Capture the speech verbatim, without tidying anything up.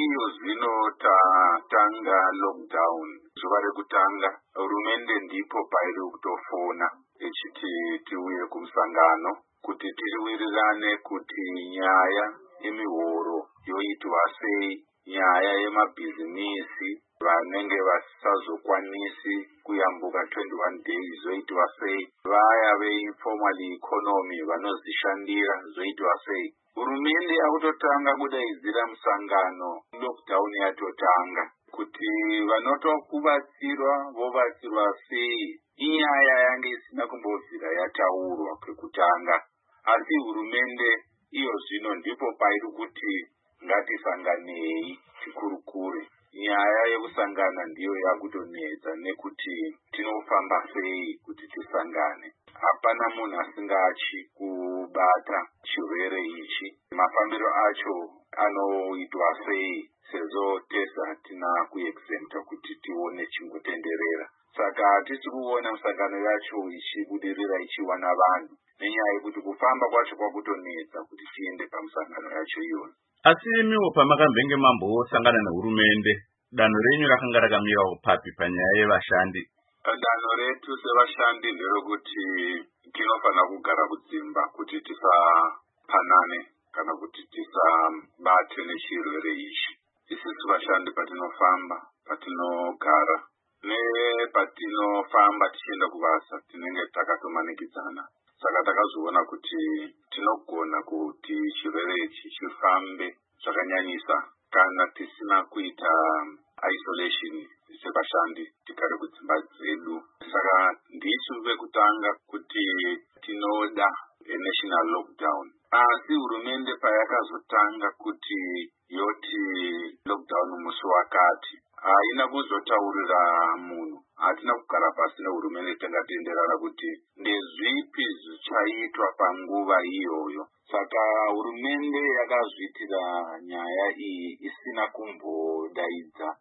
iyo zvino tatanga lockdown zuva rekutanga, hurumende ndipo pairi kutofona ichiti tiuye kumusangano kuti tiriwirirane kuti nyaya yemihoro yoitwa sei, nyaya yemabhizinisi vanenge vasazokwanisi kuyambuka twenty-one days zoitwa sei, vaya veinformal economy vanozishandira zoitwa sei. Hurumende yakutotanga kudaidzira musangano lockdown yatotanga kuti vanotokubatsirwa vobatsirwa sei, inyaya yange isina kumbobvira yataurwa kwekutanga. Asi hurumende iyo zvino ndipo pairi kuti ngatisanganei tikurukure. Nyaya yekusangana ndiyo yakutonetsa nekuti tinofamba sei kuti tisangane. Hapana munhu asingachi kubata chirwere ichi. Mafambiro acho anoitwa sei sezvo tese hatina kuexempta kuti tione chingotenderera. Saka hatisi kuona musangano yacho ichibudirira ichiwana vanhu nenyaya yekuti kufamba kwacho kwakutonetsa kuti tiende pamusangano yacho iyoyo. Asi imiwo pamakambenge mambosangana nehurumende, danho renyu rakanga rakamira papi panyaya yevashandi? Danho retu sevashandi nderekuti tinofanira kugara kudzimba kuti tisapanane kana kuti tisabate nechirwere ichi. Isusu vashandi patinofamba, patinogara nepatinofamba tichienda kubasa tinenge takatomanikidzana. Saka takazoona kuti tinogona kuti chirwere ichi chifambe zvakanyanyisa kana tisina kuita isolation sevashandi, tigare kudzimba dzedu. Saka ndisu vekutanga kuti tinoda national lockdown. Asi hurumende payakazotanga kuti yoti lockdown musi wakati, haina kuzotaurira munhu. Hatina kugara pasi nehurumende tangatenderana kuti ndezvipi zvichaitwa panguva iyoyo. Saka hurumende yakazviitira nyaya iyi isina kumbodaidza